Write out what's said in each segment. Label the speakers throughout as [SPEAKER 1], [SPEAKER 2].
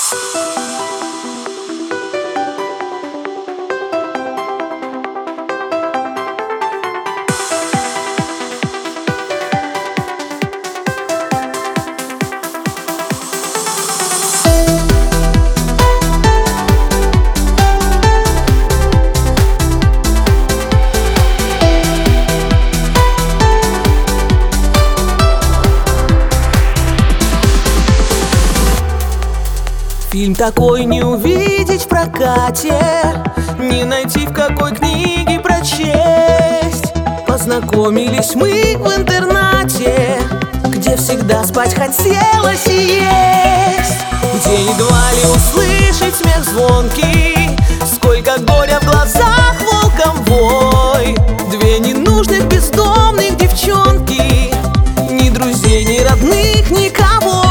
[SPEAKER 1] Фильм такой не увидеть в прокате, не найти в какой книге прочесть. Познакомились мы в интернате, где всегда спать хотелось и есть, где едва ли услышать смех звонкий, сколько горя в глазах волком вой. Две ненужных бездомных девчонки, ни друзей, ни родных, никого.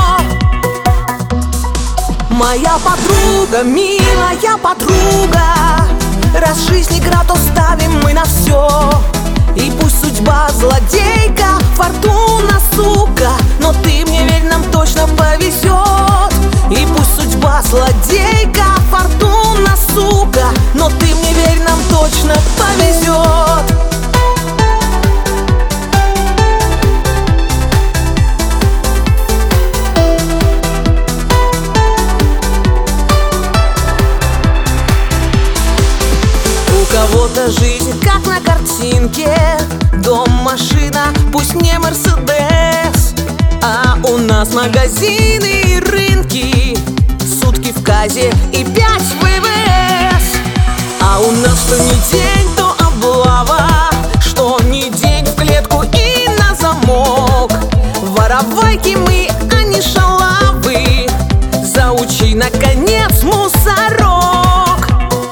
[SPEAKER 1] Моя подруга, милая подруга, раз жизнь игра, то ставим мы на все. И пусть судьба злодейка, фортуна сука, но ты мне верь, нам точно повезет. И пусть судьба злодейка, фортуна сука, но ты мне верь, нам точно повезет. У кого-то жизнь как на картинке, дом, машина, пусть не Мерседес, а у нас магазины и рынки, сутки в КАЗе и 5 ВВС. А у нас что не день, то облава, что не день, в клетку и на замок. Воровайки мы, а не шалавы, заучи наконец мусорок.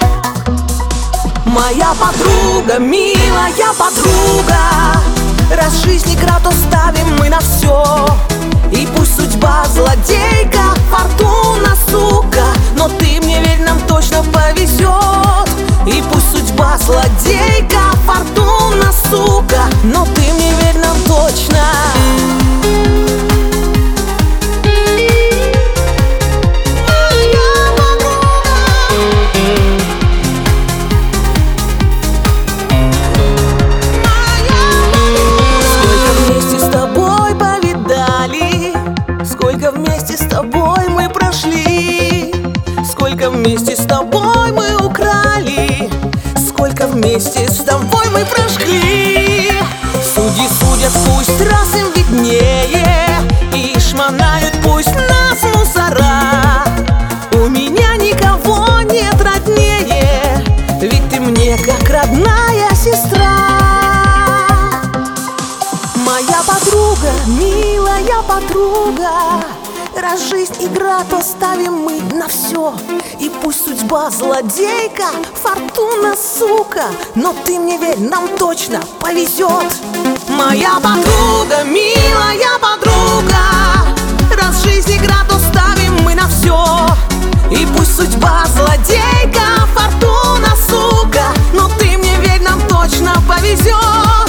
[SPEAKER 1] Моя подруга, милая подруга, раз жизнь игра, то ставим мы на все. И пусть судьба злодейка, фортуна сука, но ты мне верь, нам точно повезет. И пусть судьба злодейка, фортуна сука, но ты мне верь, нам точно. Сколько вместе с тобой мы прошли, сколько вместе с тобой мы украли, сколько вместе с тобой мы прожгли. Судьи судят, пусть раз им виднее, и шмонают пусть нас мусора. У меня никого нет роднее, ведь ты мне как родная сестра. Моя подруга, милая подруга, раз жизнь игра, то ставим мы на все. И пусть судьба злодейка, фортуна сука, но ты мне верь, нам точно повезет. Моя подруга, милая подруга, раз жизнь игра, то ставим мы на все. И пусть судьба злодейка, фортуна сука, но ты мне верь, нам точно повезет.